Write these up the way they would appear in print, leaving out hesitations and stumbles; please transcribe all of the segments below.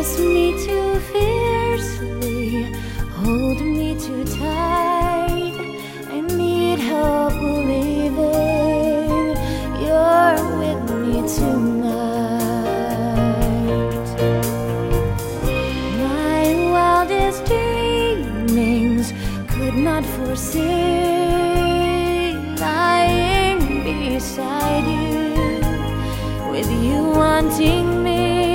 kiss me too fiercely, hold me too tight. I need help believing you're with me tonight. My wildest dreamings could not foresee lying beside you, with you wanting me.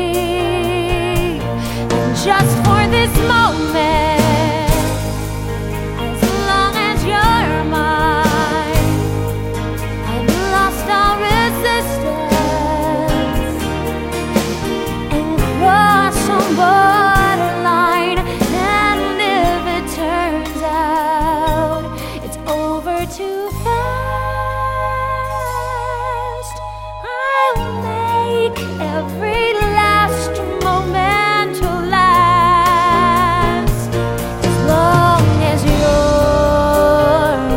And just for this moment, as long as you're mine, I've lost all resistance and crossed some borderline. And if it turns out it's over too fast, I'll make every last moment to last, as long as you're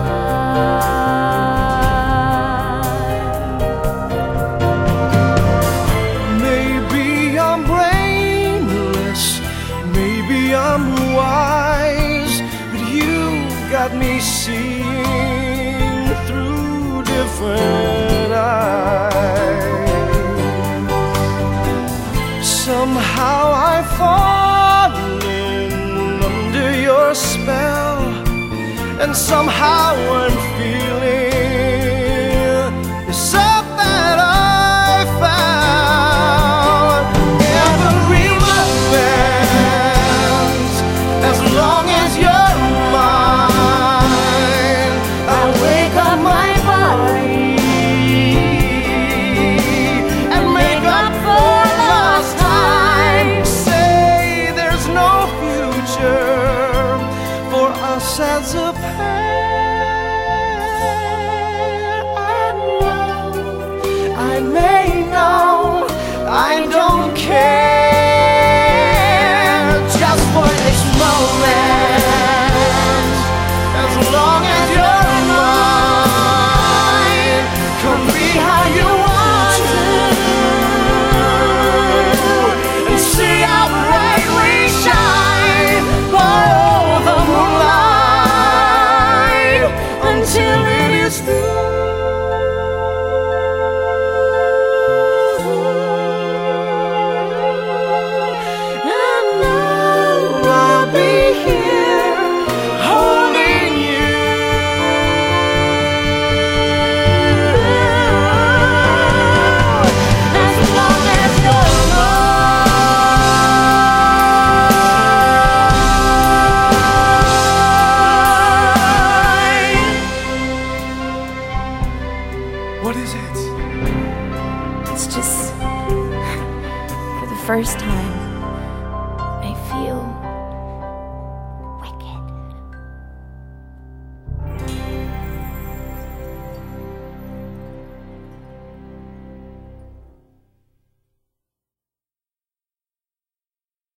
mine. Maybe I'm brainless, maybe I'm wise, but you got me seeing through different eyes. Somehow I've fallen under your spell, and somehow I'm feeling the stuff that I found. Every moment, as long as you're mine, I wake up my body and make up for lost time. Say there's no future for us as a pair. I may know, I don't care, just for this moment, as long as you're mine. Come be how you want to, and see how bright we shine. Borrow the moonlight until it is through. What is it? It's just, for the first time,